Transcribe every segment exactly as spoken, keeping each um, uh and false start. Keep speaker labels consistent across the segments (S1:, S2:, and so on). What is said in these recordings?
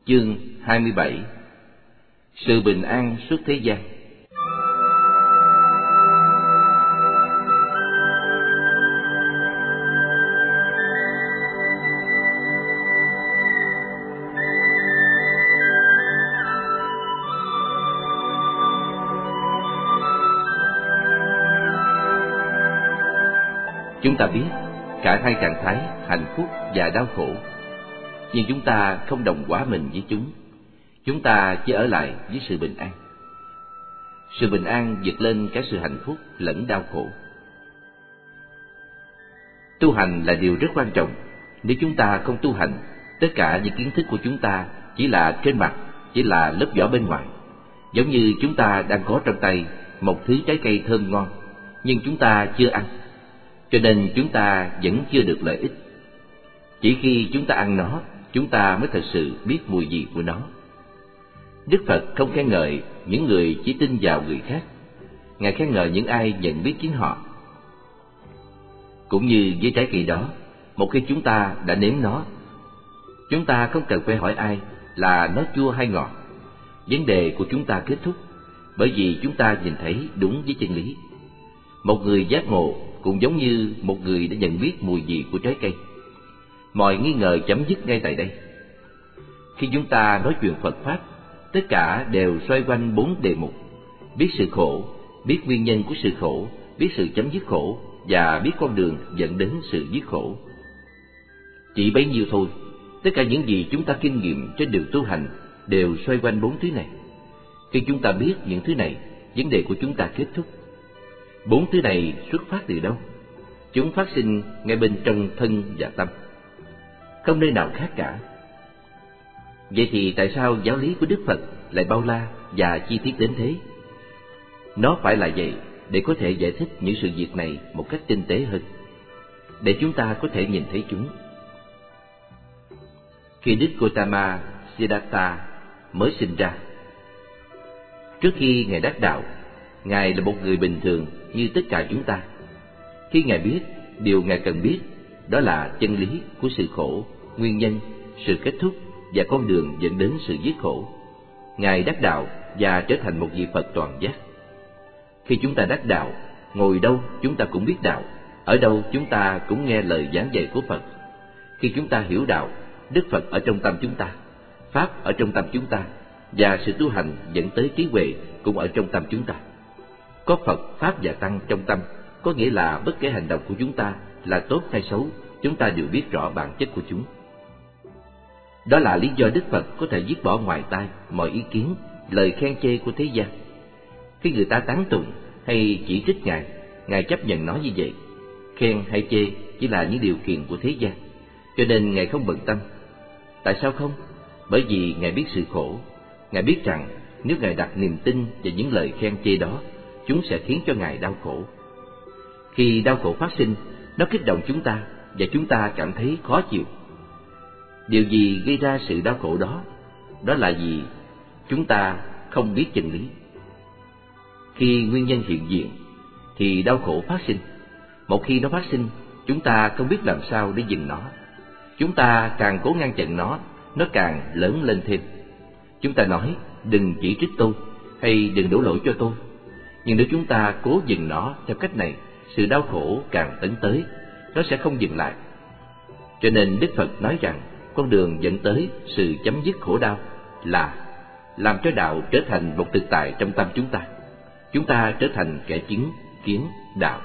S1: Chương hai mươi bảy. Sự bình an suốt thế gian. Chúng ta biết cả hai trạng thái hạnh phúc và đau khổ, nhưng chúng ta không đồng hóa mình với chúng. Chúng ta chỉ ở lại với sự bình an. Sự bình an vượt lên cả sự hạnh phúc lẫn đau khổ. Tu hành là điều rất quan trọng. Nếu chúng ta không tu hành, tất cả những kiến thức của chúng ta chỉ là trên mặt, chỉ là lớp vỏ bên ngoài. Giống như chúng ta đang có trong tay một thứ trái cây thơm ngon, nhưng chúng ta chưa ăn, cho nên chúng ta vẫn chưa được lợi ích. Chỉ khi chúng ta ăn nó, chúng ta mới thật sự biết mùi vị của nó. Đức Phật không khen ngợi những người chỉ tin vào người khác. Ngài khen ngợi những ai nhận biết chính họ. Cũng như với trái cây đó, một khi chúng ta đã nếm nó, chúng ta không cần phải hỏi ai là nó chua hay ngọt. Vấn đề của chúng ta kết thúc bởi vì chúng ta nhìn thấy đúng với chân lý. Một người giác ngộ cũng giống như một người đã nhận biết mùi vị của trái cây. Mọi nghi ngờ chấm dứt ngay tại đây. Khi chúng ta nói chuyện Phật Pháp, tất cả đều xoay quanh bốn đề mục: biết sự khổ, biết nguyên nhân của sự khổ, biết sự chấm dứt khổ, và biết con đường dẫn đến sự dứt khổ. Chỉ bấy nhiêu thôi, tất cả những gì chúng ta kinh nghiệm trên đường tu hành đều xoay quanh bốn thứ này. Khi chúng ta biết những thứ này, vấn đề của chúng ta kết thúc. Bốn thứ này xuất phát từ đâu? Chúng phát sinh ngay bên trong thân và tâm, không nơi nào khác cả. Vậy thì tại sao giáo lý của Đức Phật lại bao la và chi tiết đến thế? Nó phải là vậy để có thể giải thích những sự việc này một cách tinh tế hơn, để chúng ta có thể nhìn thấy chúng. Khi Đức Gautama Siddhartha mới sinh ra, trước khi Ngài đắc đạo, Ngài là một người bình thường như tất cả chúng ta. Khi Ngài biết điều Ngài cần biết, đó là chân lý của sự khổ, nguyên nhân, sự kết thúc và con đường dẫn đến sự dứt khổ, Ngài đắc đạo và trở thành một vị Phật toàn giác. Khi chúng ta đắc đạo, ngồi đâu chúng ta cũng biết đạo, ở đâu chúng ta cũng nghe lời giảng dạy của Phật. Khi chúng ta hiểu đạo, Đức Phật ở trong tâm chúng ta, Pháp ở trong tâm chúng ta, và sự tu hành dẫn tới trí huệ cũng ở trong tâm chúng ta. Có Phật, Pháp và Tăng trong tâm, có nghĩa là bất kể hành động của chúng ta là tốt hay xấu, chúng ta đều biết rõ bản chất của chúng. Đó là lý do Đức Phật có thể dứt bỏ ngoài tai mọi ý kiến, lời khen chê của thế gian. Khi người ta tán tụng hay chỉ trích Ngài, Ngài chấp nhận nó như vậy. Khen hay chê chỉ là những điều kiện của thế gian, cho nên Ngài không bận tâm. Tại sao không? Bởi vì Ngài biết sự khổ. Ngài biết rằng nếu Ngài đặt niềm tin vào những lời khen chê đó, chúng sẽ khiến cho Ngài đau khổ. Khi đau khổ phát sinh, nó kích động chúng ta và chúng ta cảm thấy khó chịu. Điều gì gây ra sự đau khổ đó? Đó là vì chúng ta không biết chân lý. Khi nguyên nhân hiện diện thì đau khổ phát sinh. Một khi nó phát sinh, chúng ta không biết làm sao để dừng nó. Chúng ta càng cố ngăn chặn nó, nó càng lớn lên thêm. Chúng ta nói đừng chỉ trích tôi hay đừng đổ lỗi cho tôi. Nhưng nếu chúng ta cố dừng nó theo cách này, sự đau khổ càng tấn tới, nó sẽ không dừng lại. Cho nên Đức Phật nói rằng con đường dẫn tới sự chấm dứt khổ đau là làm cho đạo trở thành một thực tại trong tâm chúng ta. Chúng ta trở thành kẻ chứng kiến đạo.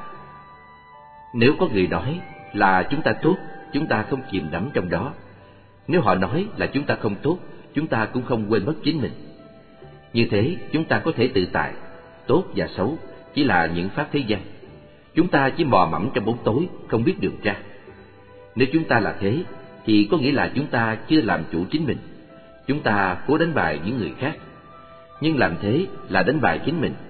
S1: Nếu có người nói là chúng ta tốt, chúng ta không chìm đắm trong đó. Nếu họ nói là chúng ta không tốt, chúng ta cũng không quên mất chính mình. Như thế chúng ta có thể tự tại. Tốt và xấu chỉ là những pháp thế gian. Chúng ta chỉ mò mẫm trong bóng tối, không biết đường ra. Nếu chúng ta là thế, thì có nghĩa là chúng ta chưa làm chủ chính mình. Chúng ta cố đánh bại những người khác, nhưng làm thế là đánh bại chính mình.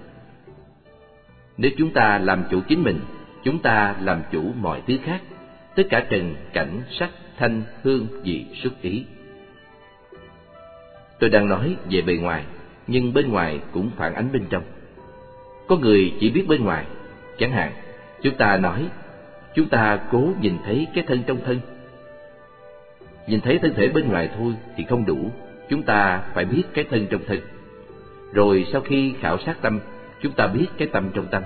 S1: Nếu chúng ta làm chủ chính mình, chúng ta làm chủ mọi thứ khác, tất cả trần, cảnh, sắc, thanh, hương, vị, xuất ý. Tôi đang nói về bề ngoài, nhưng bên ngoài cũng phản ánh bên trong. Có người chỉ biết bên ngoài. Chẳng hạn, chúng ta nói chúng ta cố nhìn thấy cái thân trong thân. Nhìn thấy thân thể bên ngoài thôi thì không đủ, chúng ta phải biết cái thân trong thân. Rồi sau khi khảo sát tâm, chúng ta biết cái tâm trong tâm.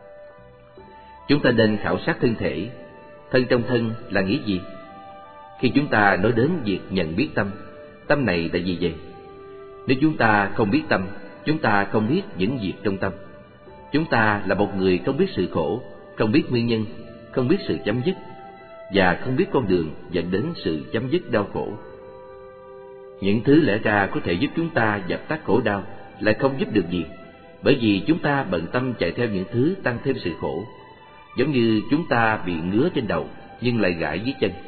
S1: Chúng ta nên khảo sát thân thể. Thân trong thân là nghĩa gì? Khi chúng ta nói đến việc nhận biết tâm, tâm này là gì vậy? Nếu chúng ta không biết tâm, chúng ta không biết những việc trong tâm. Chúng ta là một người không biết sự khổ, không biết nguyên nhân, không biết sự chấm dứt, và không biết con đường dẫn đến sự chấm dứt đau khổ. Những thứ lẽ ra có thể giúp chúng ta dập tắt khổ đau lại không giúp được gì, bởi vì chúng ta bận tâm chạy theo những thứ tăng thêm sự khổ. Giống như chúng ta bị ngứa trên đầu nhưng lại gãi dưới chân.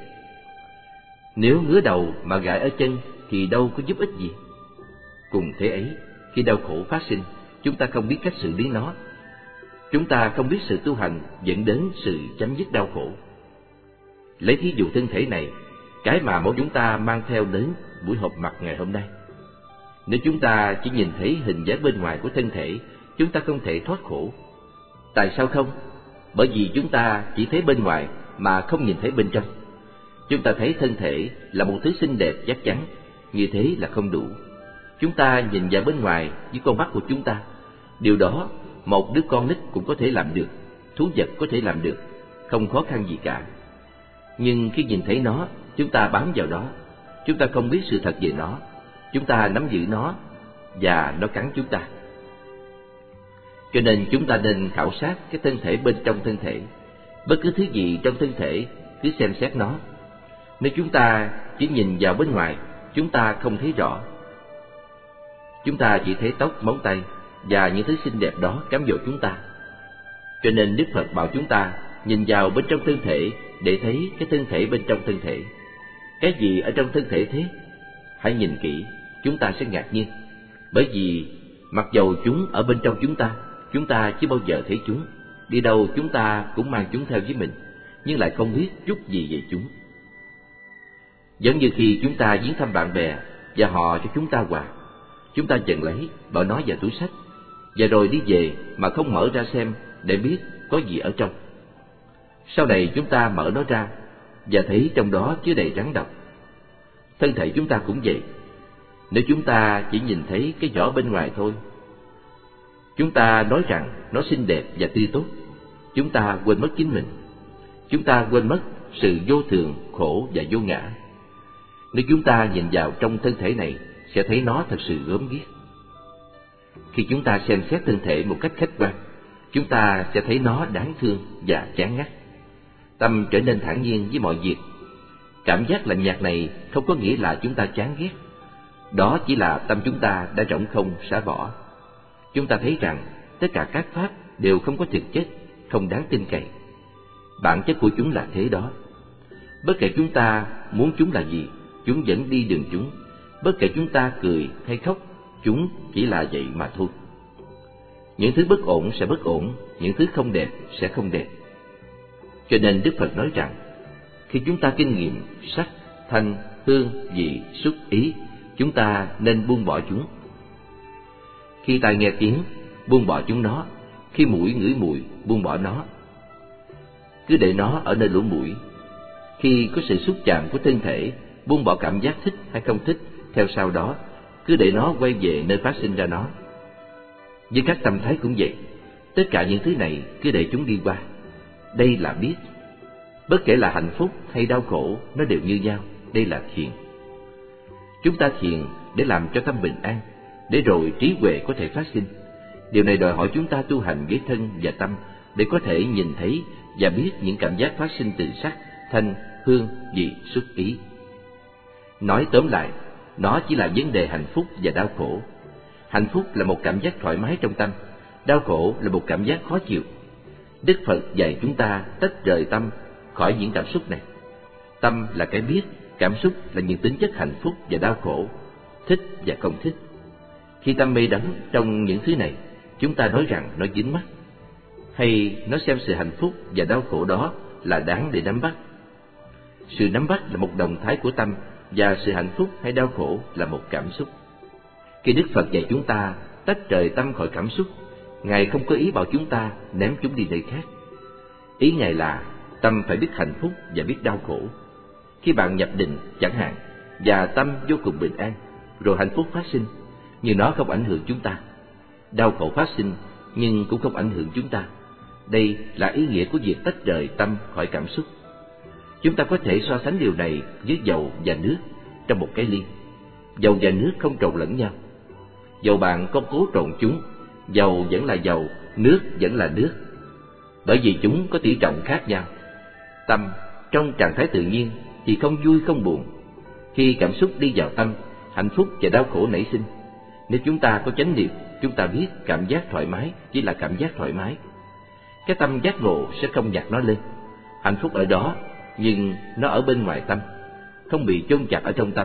S1: Nếu ngứa đầu mà gãi ở chân thì đâu có giúp ích gì. Cùng thế ấy, khi đau khổ phát sinh, chúng ta không biết cách xử lý nó. Chúng ta không biết sự tu hành dẫn đến sự chấm dứt đau khổ. Lấy thí dụ thân thể này, cái mà mỗi chúng ta mang theo đến buổi họp mặt ngày hôm nay. Nếu chúng ta chỉ nhìn thấy hình dáng bên ngoài của thân thể, chúng ta không thể thoát khổ. Tại sao không? Bởi vì chúng ta chỉ thấy bên ngoài mà không nhìn thấy bên trong. Chúng ta thấy thân thể là một thứ xinh đẹp chắc chắn, như thế là không đủ. Chúng ta nhìn vào bên ngoài với con mắt của chúng ta. Điều đó một đứa con nít cũng có thể làm được, thú vật có thể làm được, không khó khăn gì cả. Nhưng khi nhìn thấy nó, chúng ta bám vào đó. Chúng ta không biết sự thật về nó. Chúng ta nắm giữ nó và nó cắn chúng ta. Cho nên chúng ta nên khảo sát cái thân thể bên trong thân thể. Bất cứ thứ gì trong thân thể, cứ xem xét nó. Nếu chúng ta chỉ nhìn vào bên ngoài, chúng ta không thấy rõ. Chúng ta chỉ thấy tóc, móng tay và những thứ xinh đẹp đó cám dỗ chúng ta. Cho nên Đức Phật bảo chúng ta nhìn vào bên trong thân thể để thấy cái thân thể bên trong thân thể. Cái gì ở trong thân thể thế? Hãy nhìn kỹ, chúng ta sẽ ngạc nhiên. Bởi vì mặc dầu chúng ở bên trong chúng ta, chúng ta chưa bao giờ thấy chúng. Đi đâu chúng ta cũng mang chúng theo với mình, nhưng lại không biết chút gì về chúng. Giống như khi chúng ta viếng thăm bạn bè và họ cho chúng ta quà, chúng ta dần lấy, bỏ nó vào túi xách, và rồi đi về mà không mở ra xem để biết có gì ở trong. Sau này chúng ta mở nó ra và thấy trong đó chứa đầy rắn độc. Thân thể chúng ta cũng vậy. Nếu chúng ta chỉ nhìn thấy cái vỏ bên ngoài thôi, chúng ta nói rằng nó xinh đẹp và tươi tốt, chúng ta quên mất chính mình. Chúng ta quên mất sự vô thường, khổ và vô ngã. Nếu chúng ta nhìn vào trong thân thể này, sẽ thấy nó thật sự gớm ghiếc. Khi chúng ta xem xét thân thể một cách khách quan, chúng ta sẽ thấy nó đáng thương và chán ngắt. Tâm trở nên thản nhiên với mọi việc. Cảm giác lạnh nhạt này không có nghĩa là chúng ta chán ghét. Đó chỉ là tâm chúng ta đã rỗng không, xả bỏ. Chúng ta thấy rằng tất cả các pháp đều không có thực chất, không đáng tin cậy. Bản chất của chúng là thế đó. Bất kể chúng ta muốn chúng là gì, chúng vẫn đi đường chúng. Bất kể chúng ta cười hay khóc, chúng chỉ là vậy mà thôi. Những thứ bất ổn sẽ bất ổn, những thứ không đẹp sẽ không đẹp. Cho nên Đức Phật nói rằng, khi chúng ta kinh nghiệm sắc, thanh, hương, vị, xúc, ý, chúng ta nên buông bỏ chúng. Khi tai nghe tiếng, buông bỏ chúng nó. Khi mũi ngửi mùi, buông bỏ nó. Cứ để nó ở nơi lỗ mũi. Khi có sự xúc chạm của thân thể, buông bỏ cảm giác thích hay không thích. Theo sau đó, cứ để nó quay về nơi phát sinh ra nó. Với các tâm thái cũng vậy. Tất cả những thứ này cứ để chúng đi qua. Đây là biết. Bất kể là hạnh phúc hay đau khổ, nó đều như nhau. Đây là thiền. Chúng ta thiền để làm cho tâm bình an, để rồi trí huệ có thể phát sinh. Điều này đòi hỏi chúng ta tu hành với thân và tâm để có thể nhìn thấy và biết những cảm giác phát sinh từ sắc, thanh, hương, vị, xúc, ý. Nói tóm lại, nó chỉ là vấn đề hạnh phúc và đau khổ. Hạnh phúc là một cảm giác thoải mái trong tâm, đau khổ là một cảm giác khó chịu. Đức Phật dạy chúng ta tách rời tâm khỏi những cảm xúc này. Tâm là cái biết, cảm xúc là những tính chất hạnh phúc và đau khổ, thích và không thích. Khi tâm mê đắm trong những thứ này, chúng ta nói rằng nó dính mắc, hay nó xem sự hạnh phúc và đau khổ đó là đáng để nắm bắt. Sự nắm bắt là một động thái của tâm, và sự hạnh phúc hay đau khổ là một cảm xúc. Khi Đức Phật dạy chúng ta tách rời tâm khỏi cảm xúc, Ngài không có ý bảo chúng ta ném chúng đi nơi khác. Ý Ngài là tâm phải biết hạnh phúc và biết đau khổ. Khi bạn nhập định chẳng hạn, và tâm vô cùng bình an, rồi hạnh phúc phát sinh, nhưng nó không ảnh hưởng chúng ta. Đau khổ phát sinh, nhưng cũng không ảnh hưởng chúng ta. Đây là ý nghĩa của việc tách rời tâm khỏi cảm xúc. Chúng ta có thể so sánh điều này với dầu và nước trong một cái ly. Dầu và nước không trộn lẫn nhau. Dầu bạn có cố trộn chúng, dầu vẫn là dầu, nước vẫn là nước, bởi vì chúng có tỷ trọng khác nhau. Tâm trong trạng thái tự nhiên thì không vui không buồn. Khi cảm xúc đi vào tâm, hạnh phúc và đau khổ nảy sinh. Nếu chúng ta có chánh niệm, chúng ta biết cảm giác thoải mái chỉ là cảm giác thoải mái. Cái tâm giác ngộ sẽ không nhặt nó lên. Hạnh phúc ở đó, nhưng nó ở bên ngoài tâm, không bị chôn chặt ở trong tâm.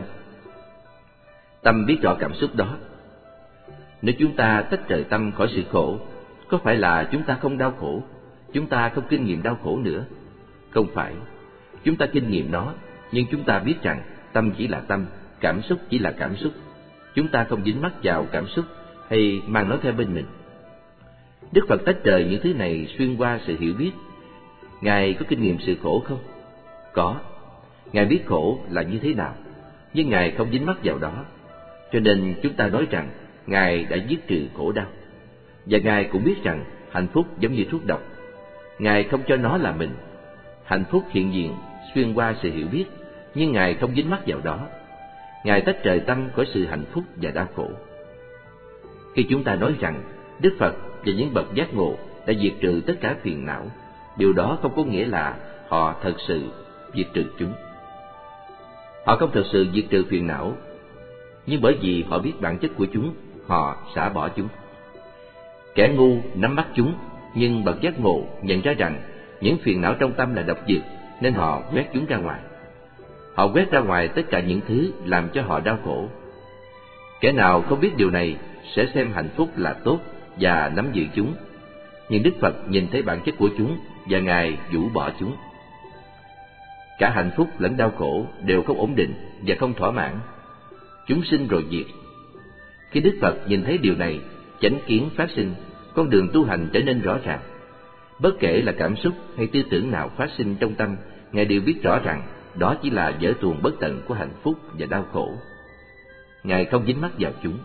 S1: Tâm biết rõ cảm xúc đó. Nếu chúng ta tách rời tâm khỏi sự khổ, có phải là chúng ta không đau khổ, chúng ta không kinh nghiệm đau khổ nữa? Không phải. Chúng ta kinh nghiệm nó, nhưng chúng ta biết rằng tâm chỉ là tâm, cảm xúc chỉ là cảm xúc. Chúng ta không dính mắc vào cảm xúc hay mang nó theo bên mình. Đức Phật tách rời những thứ này xuyên qua sự hiểu biết. Ngài có kinh nghiệm sự khổ không? Có. Ngài biết khổ là như thế nào, nhưng Ngài không dính mắc vào đó. Cho nên chúng ta nói rằng Ngài đã giết trừ khổ đau. Và Ngài cũng biết rằng hạnh phúc giống như thuốc độc. Ngài không cho nó là mình. Hạnh phúc hiện diện xuyên qua sự hiểu biết, nhưng Ngài không dính mắc vào đó. Ngài tách rời tâm khỏi sự hạnh phúc và đau khổ. Khi chúng ta nói rằng Đức Phật và những bậc giác ngộ đã diệt trừ tất cả phiền não, điều đó không có nghĩa là họ thật sự diệt trừ chúng. Họ không thật sự diệt trừ phiền não, nhưng bởi vì họ biết bản chất của chúng, họ xả bỏ chúng. Kẻ ngu nắm bắt chúng, nhưng bậc giác ngộ nhận ra rằng những phiền não trong tâm là độc dược, nên họ quét chúng ra ngoài. Họ quét ra ngoài tất cả những thứ làm cho họ đau khổ. Kẻ nào không biết điều này sẽ xem hạnh phúc là tốt và nắm giữ chúng. Nhưng Đức Phật nhìn thấy bản chất của chúng và Ngài vũ bỏ chúng. Cả hạnh phúc lẫn đau khổ đều không ổn định và không thỏa mãn. Chúng sinh rồi diệt. Khi Đức Phật nhìn thấy điều này, chánh kiến phát sinh, con đường tu hành trở nên rõ ràng. Bất kể là cảm xúc hay tư tưởng nào phát sinh trong tâm, Ngài đều biết rõ rằng đó chỉ là vở tuồng bất tận của hạnh phúc và đau khổ. Ngài không dính mắc vào chúng.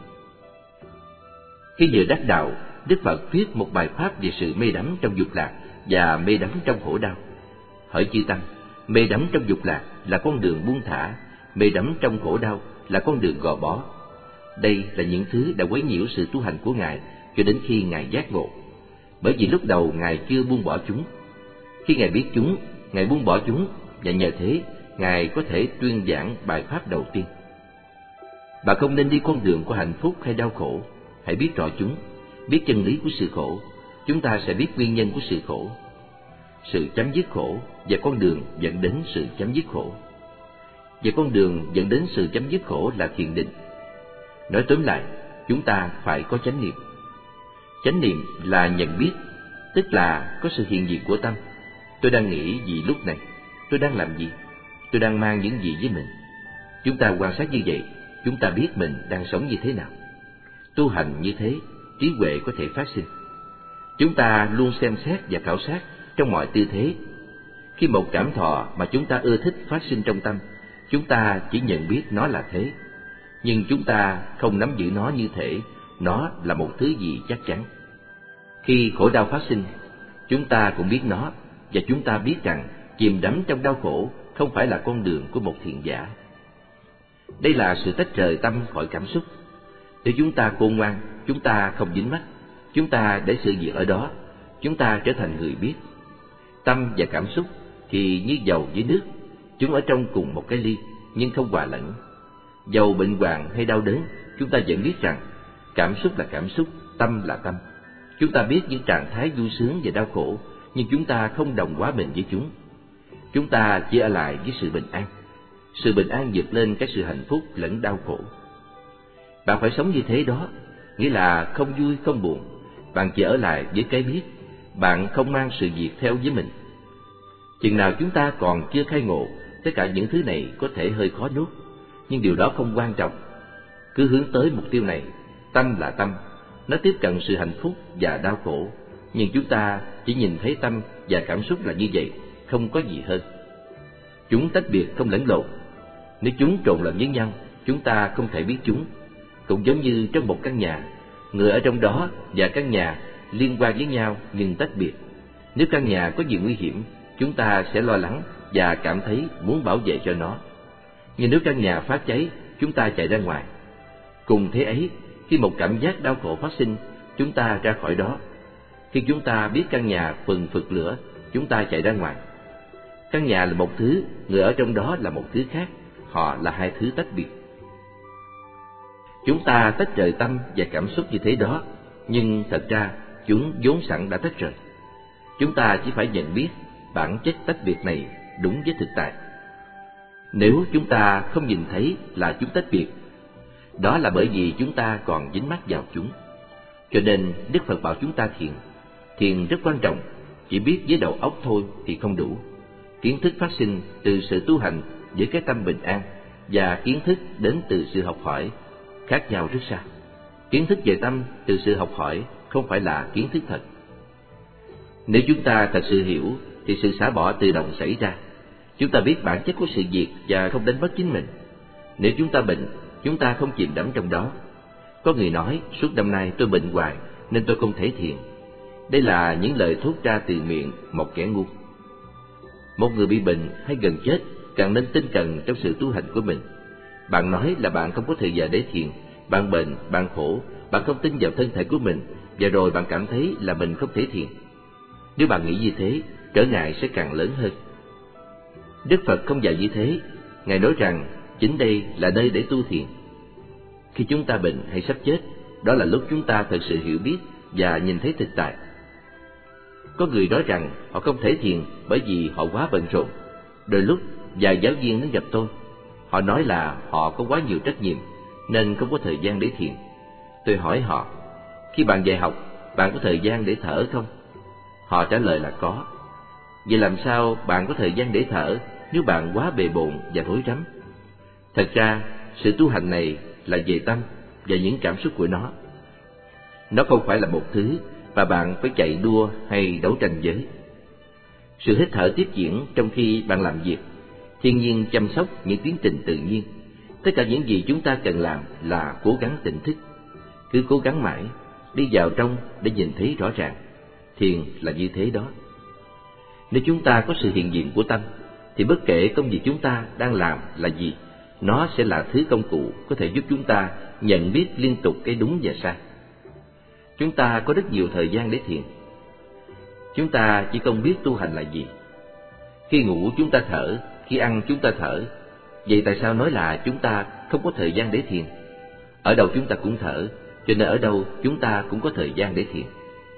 S1: Khi vừa đắc đạo, Đức Phật viết một bài pháp về sự mê đắm trong dục lạc và mê đắm trong khổ đau. Hỡi chư tăng, mê đắm trong dục lạc là con đường buông thả, mê đắm trong khổ đau là con đường gò bó. Đây là những thứ đã quấy nhiễu sự tu hành của Ngài cho đến khi Ngài giác ngộ. Bởi vì lúc đầu Ngài chưa buông bỏ chúng. Khi Ngài biết chúng, Ngài buông bỏ chúng, và nhờ thế Ngài có thể tuyên giảng bài pháp đầu tiên. Bạn không nên đi con đường của hạnh phúc hay đau khổ. Hãy biết rõ chúng, biết chân lý của sự khổ. Chúng ta sẽ biết nguyên nhân của sự khổ, sự chấm dứt khổ và con đường dẫn đến sự chấm dứt khổ. Và con đường dẫn đến sự chấm dứt khổ là thiền định. Nói tóm lại, chúng ta phải có chánh niệm. Chánh niệm là nhận biết, tức là có sự hiện diện của tâm. Tôi đang nghĩ gì lúc này? Tôi đang làm gì? Tôi đang mang những gì với mình? Chúng ta quan sát như vậy, chúng ta biết mình đang sống như thế nào. Tu hành như thế, trí huệ có thể phát sinh. Chúng ta luôn xem xét và khảo sát trong mọi tư thế. Khi một cảm thọ mà chúng ta ưa thích phát sinh trong tâm, chúng ta chỉ nhận biết nó là thế. Nhưng chúng ta không nắm giữ nó như thể nó là một thứ gì chắc chắn. Khi khổ đau phát sinh, chúng ta cũng biết nó, và chúng ta biết rằng chìm đắm trong đau khổ không phải là con đường của một thiện giả. Đây là sự tách rời tâm khỏi cảm xúc. Nếu chúng ta khôn ngoan, chúng ta không dính mắc, chúng ta để sự việc ở đó, chúng ta trở thành người biết. Tâm và cảm xúc thì như dầu với nước, chúng ở trong cùng một cái ly nhưng không hòa lẫn. Dầu bệnh hoạn hay đau đớn, chúng ta vẫn biết rằng cảm xúc là cảm xúc, tâm là tâm. Chúng ta biết những trạng thái vui sướng và đau khổ, nhưng chúng ta không đồng hóa mình với chúng. Chúng ta chỉ ở lại với sự bình an. Sự bình an vượt lên cái sự hạnh phúc lẫn đau khổ. Bạn phải sống như thế đó, nghĩa là không vui không buồn. Bạn chỉ ở lại với cái biết, bạn không mang sự việc theo với mình. Chừng nào chúng ta còn chưa khai ngộ, tất cả những thứ này có thể hơi khó nuốt, nhưng điều đó không quan trọng. Cứ hướng tới mục tiêu này. Tâm là tâm, nó tiếp cận sự hạnh phúc và đau khổ, nhưng chúng ta chỉ nhìn thấy tâm và cảm xúc là như vậy, không có gì hơn. Chúng tách biệt không lẫn lộn. Nếu chúng trộn lẫn với nhau, chúng ta không thể biết chúng. Cũng giống như trong một căn nhà, người ở trong đó và căn nhà liên quan với nhau nhưng tách biệt. Nếu căn nhà có gì nguy hiểm, chúng ta sẽ lo lắng và cảm thấy muốn bảo vệ cho nó. Nhưng nếu căn nhà phát cháy, chúng ta chạy ra ngoài. Cùng thế ấy, khi một cảm giác đau khổ phát sinh, chúng ta ra khỏi đó. Khi chúng ta biết căn nhà phừng phực lửa, chúng ta chạy ra ngoài. Căn nhà là một thứ, người ở trong đó là một thứ khác, họ là hai thứ tách biệt. Chúng ta tách rời tâm và cảm xúc như thế đó, nhưng thật ra chúng vốn sẵn đã tách rời. Chúng ta chỉ phải nhận biết bản chất tách biệt này đúng với thực tại. Nếu chúng ta không nhìn thấy là chúng tách biệt, đó là bởi vì chúng ta còn dính mắc vào chúng. Cho nên Đức Phật bảo chúng ta thiền. Thiền rất quan trọng, chỉ biết với đầu óc thôi thì không đủ. Kiến thức phát sinh từ sự tu hành với cái tâm bình an, và kiến thức đến từ sự học hỏi khác nhau rất xa. Kiến thức về tâm từ sự học hỏi không phải là kiến thức thật. Nếu chúng ta thật sự hiểu thì sự xả bỏ tự động xảy ra. Chúng ta biết bản chất của sự việc và không đánh mất chính mình. Nếu chúng ta bệnh, chúng ta không chìm đắm trong đó. Có người nói suốt năm nay tôi bệnh hoài nên tôi không thể thiền. Đây là những lời thốt ra từ miệng một kẻ ngu. Một người bị bệnh hay gần chết càng nên tinh cần trong sự tu hành của mình. Bạn nói là bạn không có thời giờ để thiền, bạn bệnh, bạn khổ, bạn không tin vào thân thể của mình, và rồi bạn cảm thấy là mình không thể thiền. Nếu bạn nghĩ như thế, trở ngại sẽ càng lớn hơn. Đức Phật không dạy như thế. Ngài nói rằng chính đây là nơi để tu thiền. Khi chúng ta bệnh hay sắp chết, đó là lúc chúng ta thật sự hiểu biết và nhìn thấy thực tại. Có người nói rằng họ không thể thiền bởi vì họ quá bận rộn. Đôi lúc vài giáo viên đến gặp tôi, họ nói là họ có quá nhiều trách nhiệm nên không có thời gian để thiền. Tôi hỏi họ, khi bạn dạy học, bạn có thời gian để thở không? Họ trả lời là có. Vậy làm sao bạn có thời gian để thở nếu bạn quá bề bộn và rối rắm? Thật ra, sự tu hành này là về tâm và những cảm xúc của nó. Nó không phải là một thứ mà bạn phải chạy đua hay đấu tranh với. Sự hít thở tiếp diễn trong khi bạn làm việc, thiên nhiên chăm sóc những tiến trình tự nhiên. Tất cả những gì chúng ta cần làm là cố gắng tỉnh thức. Cứ cố gắng mãi, đi vào trong để nhìn thấy rõ ràng. Thiền là như thế đó. Nếu chúng ta có sự hiện diện của tâm, thì bất kể công việc chúng ta đang làm là gì, nó sẽ là thứ công cụ có thể giúp chúng ta nhận biết liên tục cái đúng và sai. Chúng ta có rất nhiều thời gian để thiền. Chúng ta chỉ không biết tu hành là gì. Khi ngủ chúng ta thở, khi ăn chúng ta thở. Vậy tại sao nói là chúng ta không có thời gian để thiền? Ở đâu chúng ta cũng thở, cho nên ở đâu chúng ta cũng có thời gian để thiền.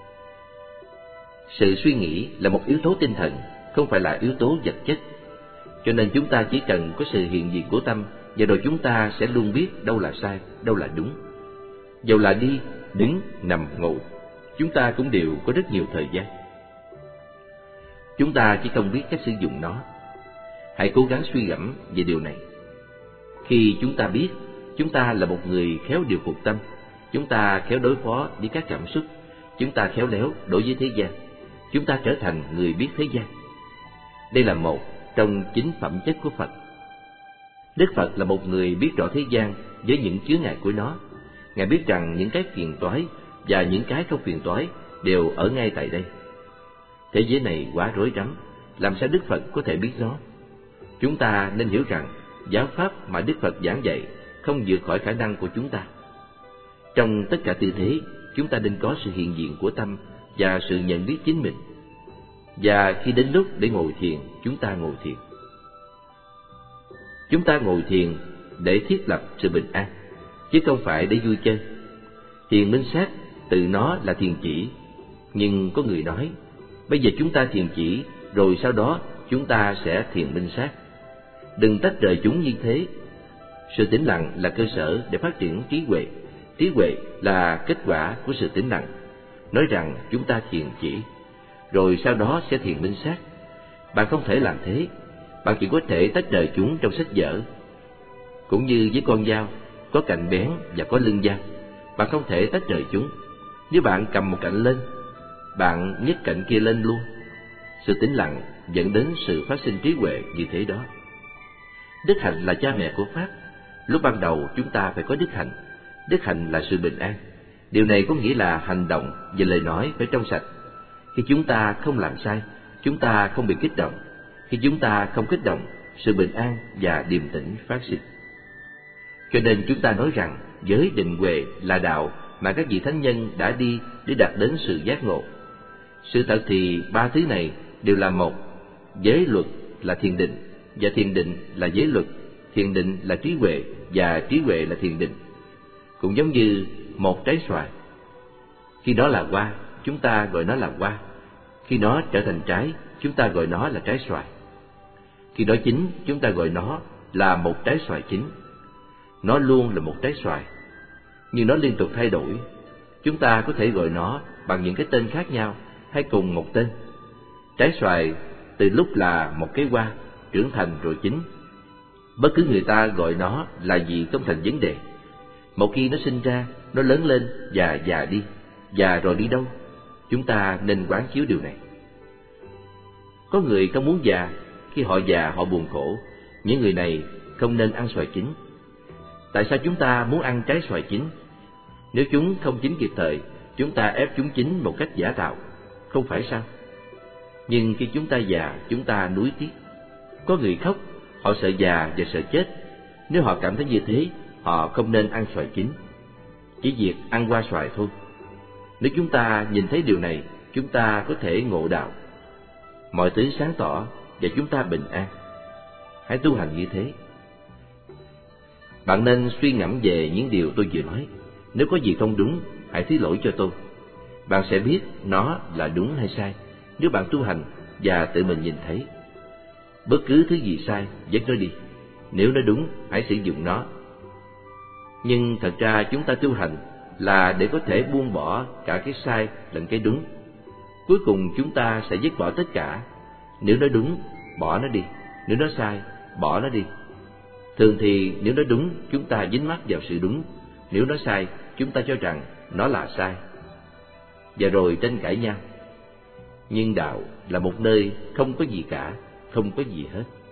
S1: Sự suy nghĩ là một yếu tố tinh thần, không phải là yếu tố vật chất. Cho nên chúng ta chỉ cần có sự hiện diện của tâm, và rồi chúng ta sẽ luôn biết đâu là sai, đâu là đúng. Dầu là đi, đứng, nằm, ngủ, chúng ta cũng đều có rất nhiều thời gian. Chúng ta chỉ không biết cách sử dụng nó. Hãy cố gắng suy gẫm về điều này. Khi chúng ta biết, chúng ta là một người khéo điều phục tâm, chúng ta khéo đối phó với các cảm xúc, chúng ta khéo léo đối với thế gian, chúng ta trở thành người biết thế gian. Đây là một trong chín phẩm chất của Phật. Đức Phật là một người biết rõ thế gian với những chướng ngại của nó. Ngài biết rằng những cái phiền toái và những cái không phiền toái đều ở ngay tại đây. Thế giới này quá rối rắm, làm sao Đức Phật có thể biết nó? Chúng ta nên hiểu rằng giáo pháp mà Đức Phật giảng dạy không vượt khỏi khả năng của chúng ta. Trong tất cả tư thế, chúng ta nên có sự hiện diện của tâm và sự nhận biết chính mình. Và khi đến lúc để ngồi thiền, chúng ta ngồi thiền. Chúng ta ngồi thiền để thiết lập sự bình an, chứ không phải để vui chơi. Thiền minh sát từ nó là thiền chỉ. Nhưng có người nói, bây giờ chúng ta thiền chỉ, rồi sau đó chúng ta sẽ thiền minh sát. Đừng tách rời chúng như thế. Sự tĩnh lặng là cơ sở để phát triển trí huệ. Trí huệ là kết quả của sự tĩnh lặng. Nói rằng chúng ta thiền chỉ, rồi sau đó sẽ thiền minh sát. Bạn không thể làm thế. Bạn chỉ có thể tách rời chúng trong sách vở. Cũng như với con dao, có cạnh bén và có lưng dao. Bạn không thể tách rời chúng. Nếu bạn cầm một cạnh lên, bạn nhấc cạnh kia lên luôn. Sự tĩnh lặng dẫn đến sự phát sinh trí huệ như thế đó. Đức hạnh là cha mẹ của Pháp. Lúc ban đầu chúng ta phải có đức hạnh, Đức hạnh là sự bình an. Điều này có nghĩa là hành động và lời nói phải trong sạch. Khi chúng ta không làm sai, chúng ta không bị kích động. Khi chúng ta không kích động, sự bình an và điềm tĩnh phát sinh. Cho nên chúng ta nói rằng giới định huệ là đạo mà các vị thánh nhân đã đi để đạt đến sự giác ngộ. Sự thật thì ba thứ này đều là một. Giới luật là thiền định, và thiền định là giới luật. Thiền định là trí huệ, và trí huệ là thiền định. Cũng giống như một trái xoài. Khi nó là hoa, chúng ta gọi nó là hoa. Khi nó trở thành trái, chúng ta gọi nó là trái xoài. Khi nó chín, chúng ta gọi nó là một trái xoài chín. Nó luôn là một trái xoài, nhưng nó liên tục thay đổi. Chúng ta có thể gọi nó bằng những cái tên khác nhau hay cùng một tên. Trái xoài từ lúc là một cái hoa, trưởng thành rồi chín. Bất cứ người ta gọi nó là gì không thành vấn đề. Một khi nó sinh ra, nó lớn lên và già đi. Già rồi đi đâu? Chúng ta nên quán chiếu điều này. Có người không muốn già. Khi họ già họ buồn khổ. Những người này không nên ăn xoài chín. Tại sao chúng ta muốn ăn trái xoài chín? Nếu chúng không chín kịp thời, chúng ta ép chúng chín một cách giả tạo, không phải sao? Nhưng khi chúng ta già, chúng ta nuối tiếc. Có người khóc, họ sợ già và sợ chết. Nếu họ cảm thấy như thế, họ không nên ăn xoài chín. Chỉ việc ăn hoa xoài thôi. Nếu chúng ta nhìn thấy điều này, chúng ta có thể ngộ đạo. Mọi thứ sáng tỏ và chúng ta bình an. Hãy tu hành như thế. Bạn nên suy ngẫm về những điều tôi vừa nói. Nếu có gì không đúng, hãy thứ lỗi cho tôi. Bạn sẽ biết nó là đúng hay sai nếu bạn tu hành và tự mình nhìn thấy. Bất cứ thứ gì sai, vứt nó đi. Nếu nó đúng, hãy sử dụng nó. Nhưng thật ra chúng ta tu hành là để có thể buông bỏ cả cái sai lẫn cái đúng. Cuối cùng chúng ta sẽ dứt bỏ tất cả. Nếu nó đúng, bỏ nó đi. Nếu nó sai, bỏ nó đi. Thường thì nếu nó đúng, chúng ta dính mắc vào sự đúng. Nếu nó sai, chúng ta cho rằng nó là sai. Và rồi tranh cãi nhau. Nhưng đạo là một nơi không có gì cả, không có gì hết.